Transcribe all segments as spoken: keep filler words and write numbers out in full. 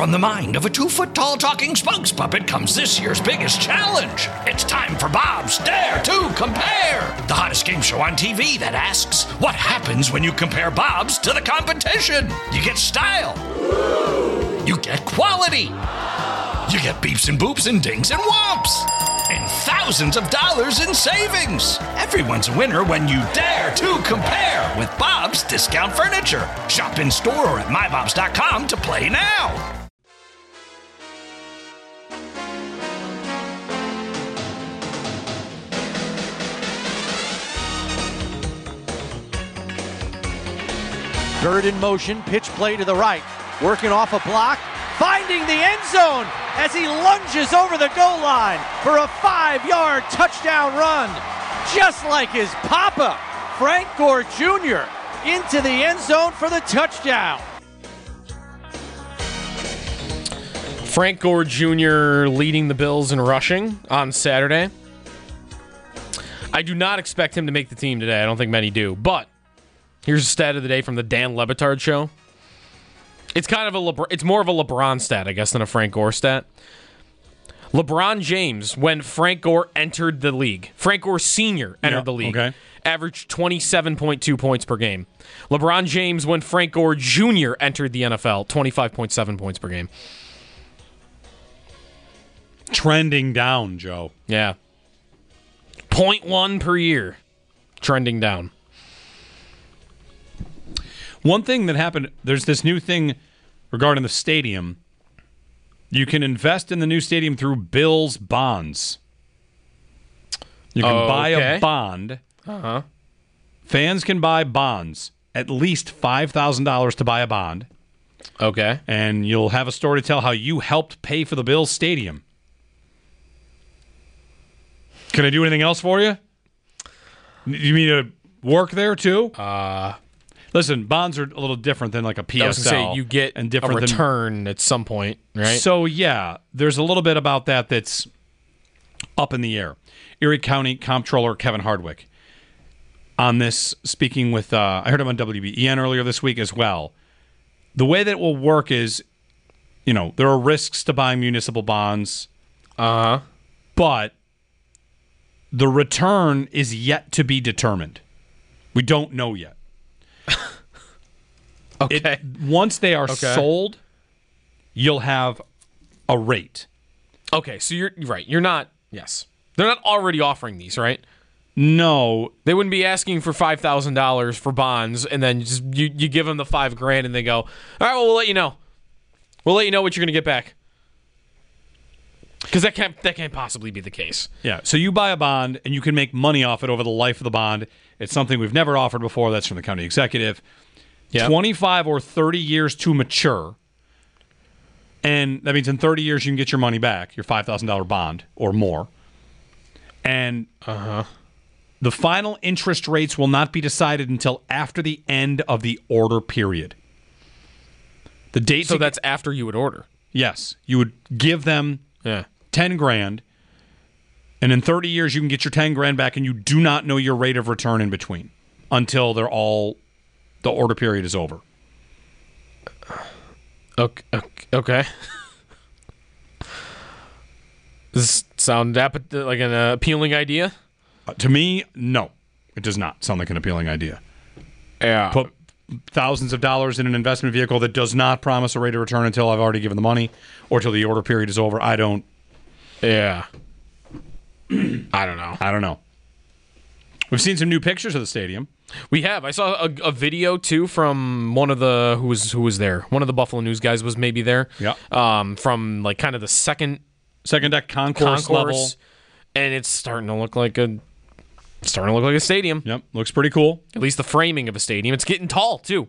From the mind of a two-foot-tall talking spokes puppet comes this year's biggest challenge. It's time for Bob's Dare to Compare, the hottest game show on T V that asks, what happens when you compare Bob's to the competition? You get style. You get quality. You get beeps and boops and dings and whomps. And thousands of dollars in savings. Everyone's a winner when you dare to compare with Bob's Discount Furniture. Shop in store or at my bobs dot com to play now. Bird in motion, pitch play to the right, working off a block, finding the end zone as he lunges over the goal line for a five-yard touchdown run. Just like his papa, Frank Gore Junior, into the end zone for the touchdown. Frank Gore Junior leading the Bills in rushing on Saturday. I do not expect him to make the team today. I don't think many do, but here's a stat of the day from the Dan Le Batard Show. It's kind of a LeBron, it's more of a LeBron stat, I guess, than a Frank Gore stat. LeBron James, when Frank Gore entered the league, Frank Gore Senior entered yeah, the league, okay. averaged twenty-seven point two points per game. LeBron James, when Frank Gore Junior entered the N F L, twenty-five point seven points per game. Trending down, Joe. Yeah. point one per year. Trending down. One thing that happened, there's this new thing regarding the stadium. You can invest in the new stadium through Bills bonds. You can Oh, buy okay. a bond. Uh-huh. Fans can buy bonds, at least five thousand dollars to buy a bond. Okay. And you'll have a story to tell how you helped pay for the Bills stadium. Can I do anything else for you? You mean to work there too? Uh, Listen, bonds are a little different than like a P S L. I was going to say, you get and a different than- return at some point, right? So, yeah, there's a little bit about that that's up in the air. Erie County Comptroller Kevin Hardwick on this, speaking with, uh, I heard him on W B E N earlier this week as well. The way that it will work is, you know, there are risks to buying municipal bonds, Uh-huh. but the return is yet to be determined. We don't know yet. Okay. It, once they are Okay. sold, you'll have a rate. Okay, so you're you're right. You're not, yes. They're not already offering these, right? No. They wouldn't be asking for five thousand dollars for bonds, and then just you, you give them the five grand, and they go, all right, well, we'll let you know. We'll let you know what you're going to get back. Because that can't, that can't possibly be the case. Yeah, so you buy a bond, and you can make money off it over the life of the bond. It's something we've never offered before. That's from the county executive. Yep. twenty-five or thirty years to mature. And that means in thirty years, you can get your money back, your five thousand dollars bond or more. And Uh-huh. the final interest rates will not be decided until after the end of the order period. The date. So to- that's after you would order. Yes. You would give them Yeah. ten grand, and in thirty years, you can get your ten grand back, and you do not know your rate of return in between until they're all, the order period is over. Okay. Okay. Does this sound app- like an uh, appealing idea? Uh, to me, no. It does not sound like an appealing idea. Yeah. Put thousands of dollars in an investment vehicle that does not promise a rate of return until I've already given the money or till the order period is over. I don't. Yeah. I don't know. I don't know. We've seen some new pictures of the stadium. We have. I saw a, a video too from one of the who was who was there. One of the Buffalo News guys was maybe there. Yeah. Um, from like kind of the second Second deck concourse, concourse, level. and it's starting to look like a it's starting to look like a stadium. Yep, looks pretty cool. At least the framing of a stadium. It's getting tall too.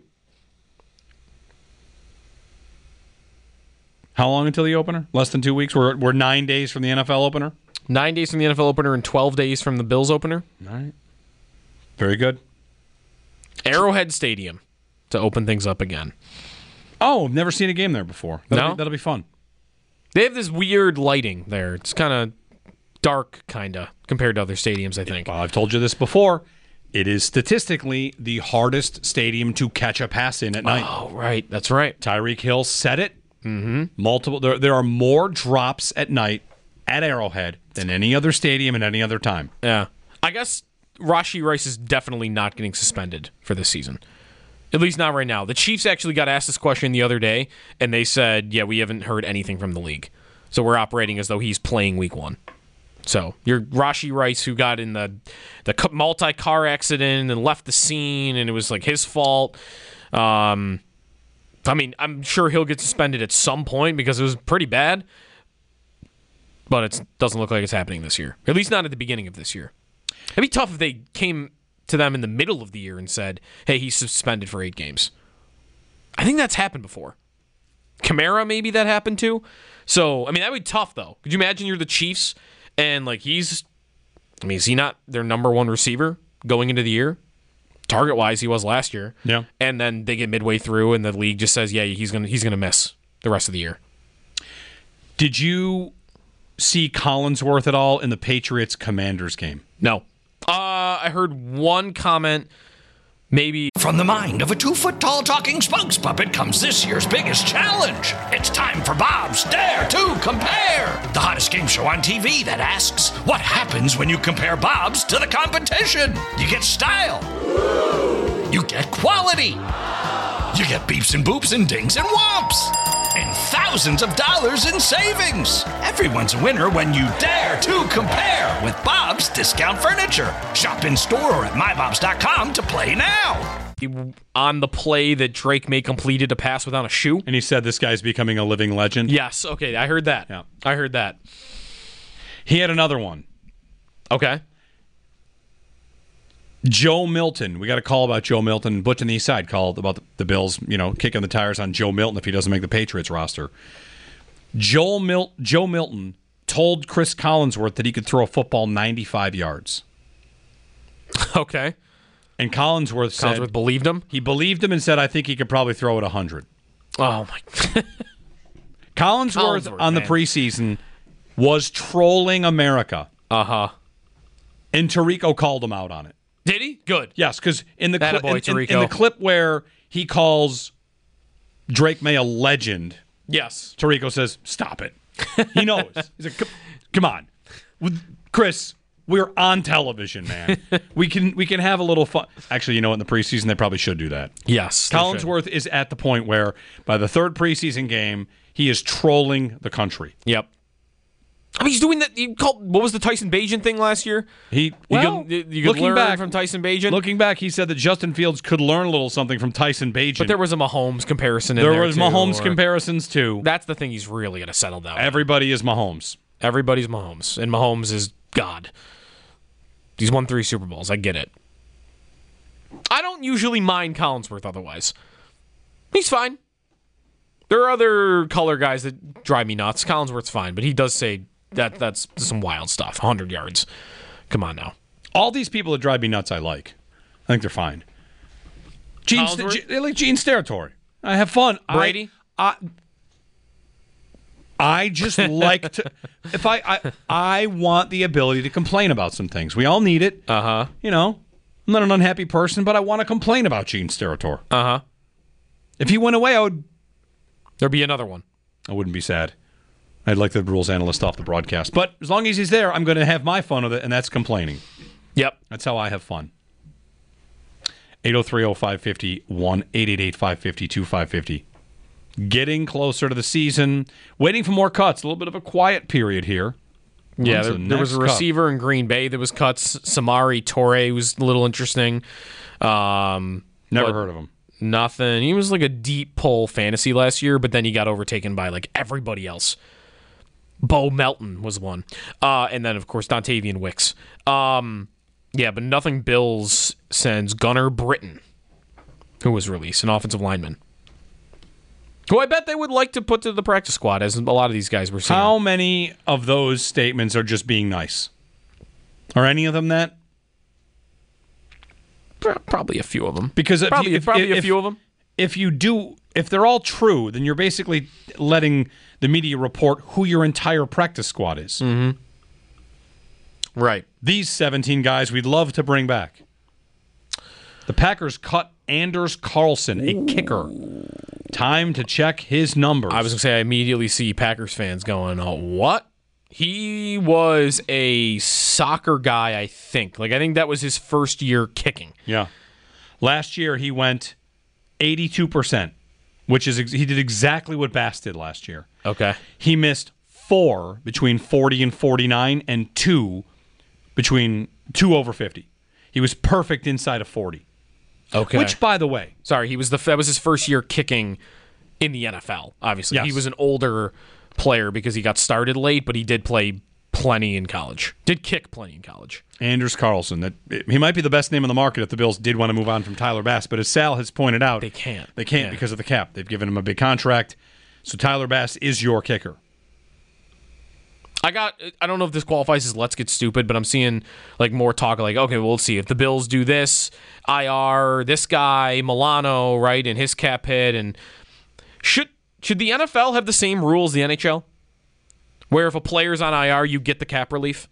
How long until the opener? Less than two weeks. We're we're nine days from the N F L opener. Nine days from the N F L opener and twelve days from the Bills opener. All right. Very good. Arrowhead Stadium to open things up again. Oh, I've never seen a game there before. That'll, No? be, that'll be fun. They have this weird lighting there. It's kind of dark, kind of, compared to other stadiums, I think. Well, I've told you this before. It is statistically the hardest stadium to catch a pass in at night. Oh, right. That's right. Tyreek Hill said it Mm-hmm. Multiple. There, there are more drops at night at Arrowhead than any other stadium at any other time. Yeah. I guess Rashee Rice is definitely not getting suspended for this season. At least not right now. The Chiefs actually got asked this question the other day, and they said, yeah, we haven't heard anything from the league. So we're operating as though he's playing week one. So you're Rashee Rice, who got in the the multi-car accident and left the scene, and it was like his fault. Um, I mean, I'm sure he'll get suspended at some point because it was pretty bad, but it doesn't look like it's happening this year. At least not at the beginning of this year. It'd be tough if they came to them in the middle of the year and said, hey, he's suspended for eight games. I think that's happened before. Kamara, maybe that happened too. So, I mean, that would be tough, though. Could you imagine you're the Chiefs and, like, he's, I mean, is he not their number one receiver going into the year? Target-wise, he was last year. Yeah. And then they get midway through and the league just says, yeah, he's going to he's gonna miss the rest of the year. Did you see Collinsworth at all in the Patriots-Commanders game? No. Uh, I heard one comment, maybe. From the mind of a two-foot-tall talking spokes puppet comes this year's biggest challenge. It's time for Bob's Dare to Compare, the hottest game show on T V that asks, what happens when you compare Bob's to the competition? You get style. You get quality. You get beeps and boops and dings and whomps. And thousands of dollars in savings. Everyone's a winner when you dare to compare with Bob's Discount Furniture. Shop in store or at my bobs dot com to play now. On the play that Drake May completed a pass without a shoe. And he said this guy's becoming a living legend. Yes, okay, I heard that. Yeah. I heard that. He had another one. Okay. Joe Milton. We got a call about Joe Milton. Butch on the East Side called about the, the Bills, you know, kicking the tires on Joe Milton if he doesn't make the Patriots roster. Joel Mil- Joe Milton told Chris Collinsworth that he could throw a football ninety-five yards. Okay. And Collinsworth said... Collinsworth believed him? He believed him and said, I think he could probably throw it one hundred. Oh, my... Collinsworth, Collinsworth on man. the preseason was trolling America. Uh-huh. And Tirico called him out on it. Did he? Good. Yes, because in the cli- Attaboy, in, in, in Tirico. the clip where he calls Drake May a legend, Yes. Tirico says, "Stop it." He knows. He's like, "Come, come on, With, Chris. We're on television, man. we can we can have a little fun." Actually, you know what? In the preseason, they probably should do that. Yes. they Collinsworth is at the point where by the third preseason game, he is trolling the country. should. Yep. I mean, he's doing that. You called, what was the Tyson Bagent thing last year? He You well, could, you could looking learn back from Tyson Bagent. Looking back, he said that Justin Fields could learn a little something from Tyson Bagent. But there was a Mahomes comparison in there there, was too, Mahomes or- comparisons too. That's the thing he's really going to settle down on. Everybody is Mahomes. Everybody's Mahomes, and Mahomes is God. He's won three Super Bowls. I get it. I don't usually mind Collinsworth otherwise. He's fine. There are other color guys that drive me nuts. Collinsworth's fine, but he does say that that's some wild stuff. one hundred yards. Come on now. All these people that drive me nuts, I like. I think they're fine. Gene, Collinsworth? St- they like Gene's territory. I have fun. Brady? I, I, I just like to. If I, I, I want the ability to complain about some things. We all need it. Uh huh. You know, I'm not an unhappy person, but I want to complain about Gene's territory. Uh huh. If he went away, I would. There'll be another one. I wouldn't be sad. I'd like the rules analyst off the broadcast. But as long as he's there, I'm going to have my fun with it, and that's complaining. Yep. That's how I have fun. eight oh three oh five five oh, one eight eight eight five five oh two five five oh. Getting closer to the season. Waiting for more cuts. A little bit of a quiet period here. Yeah, When's there, the there was next a cut? receiver in Green Bay that was cuts. Samari Torre was a little interesting. Um, Never but heard of him. Nothing. He was like a deep pull fantasy last year, but then he got overtaken by like everybody else. Bo Melton was one. Uh, and then, of course, Dontavian Wicks. Um, yeah, but nothing Bills sends Gunnar Britton, who was released, an offensive lineman. Who I bet they would like to put to the practice squad, as a lot of these guys were saying. How many of those statements are just being nice? Are any of them that? Probably a few of them. Because if probably, you, if, probably if, a few of them. If you do, if they're all true, then you're basically letting the media report who your entire practice squad is. Mm-hmm. Right. These seventeen guys we'd love to bring back. The Packers cut Anders Carlson, a kicker, Time to check his numbers. I was going to say, I immediately see Packers fans going, oh, what? He was a soccer guy, I think. Like, I think that was his first year kicking. Yeah. Last year, he went eighty-two percent, which is, ex- he did exactly what Bass did last year. Okay. He missed four between forty and forty-nine and two between two over fifty. He was perfect inside of forty. Okay. Which, by the way, Sorry, he was the that was his first year kicking in the N F L, obviously. Yes. He was an older player because he got started late, but he did play plenty in college. Did kick plenty in college. Anders Carlson, that he might be the best name on the market if the Bills did want to move on from Tyler Bass, but as Sal has pointed out, They can't. They can't Yeah. because of the cap. They've given him a big contract. So Tyler Bass is your kicker. I got I don't know if this qualifies as let's get stupid, but I'm seeing like more talk like, okay, well, let's see. If the Bills do this, I R, this guy, Milano, right, and his cap hit, and should should the N F L have the same rules as the N H L? Where if a player's on I R, you get the cap relief?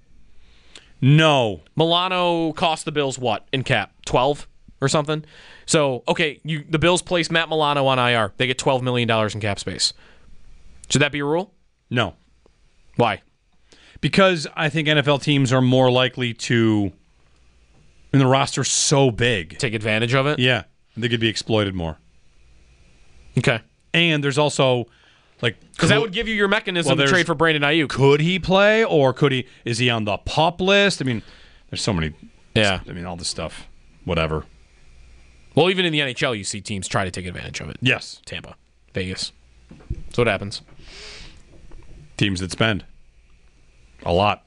No. Milano cost the Bills what in cap? twelve or something? So, okay, you the Bills place Matt Milano on I R. They get twelve million dollars in cap space. Should that be a rule? No. Why? Because I think N F L teams are more likely to, and the roster's so big. Take advantage of it? Yeah. They could be exploited more. Okay. And there's also, like... Because that would give you your mechanism Well, to there's- trade for Brandon Ayuk. Could he play, or could he... Is he on the PUP list? I mean, there's so many... Yeah. I mean, all this stuff. Whatever. Well, even in the N H L, you see teams try to take advantage of it. Yes. Tampa, Vegas. That's what happens. Teams that spend. A lot.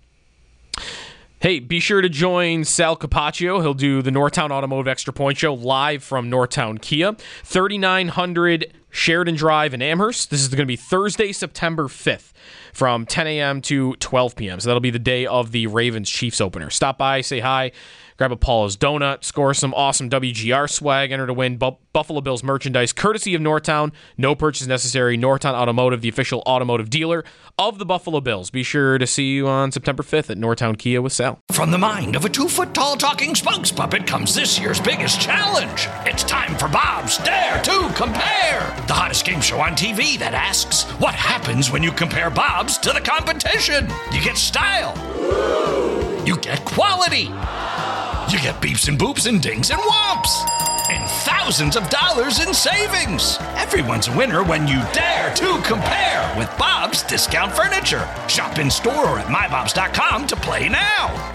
Hey, be sure to join Sal Capaccio. He'll do the Northtown Automotive Extra Point Show live from Northtown Kia, thirty-nine hundred Sheridan Drive in Amherst. This is going to be Thursday, September fifth from ten a.m. to twelve p.m. So that'll be the day of the Ravens-Chiefs opener. Stop by, say hi, grab a Paula's Donut, score some awesome W G R swag, enter to win Bu- Buffalo Bills merchandise courtesy of Northtown. No purchase necessary. Northtown Automotive, the official automotive dealer of the Buffalo Bills. Be sure to see you on September fifth at Northtown Kia with Sal. From the mind of a two-foot-tall talking spokes puppet comes this year's biggest challenge. It's time for Bob's Dare to Compare, the hottest game show on T V that asks, what happens when you compare Bob's to the competition? You get style. You get quality. You get beeps and boops and dings and whomps. And thousands of dollars in savings. Everyone's a winner when you dare to compare with Bob's Discount Furniture. Shop in store or at my bobs dot com to play now.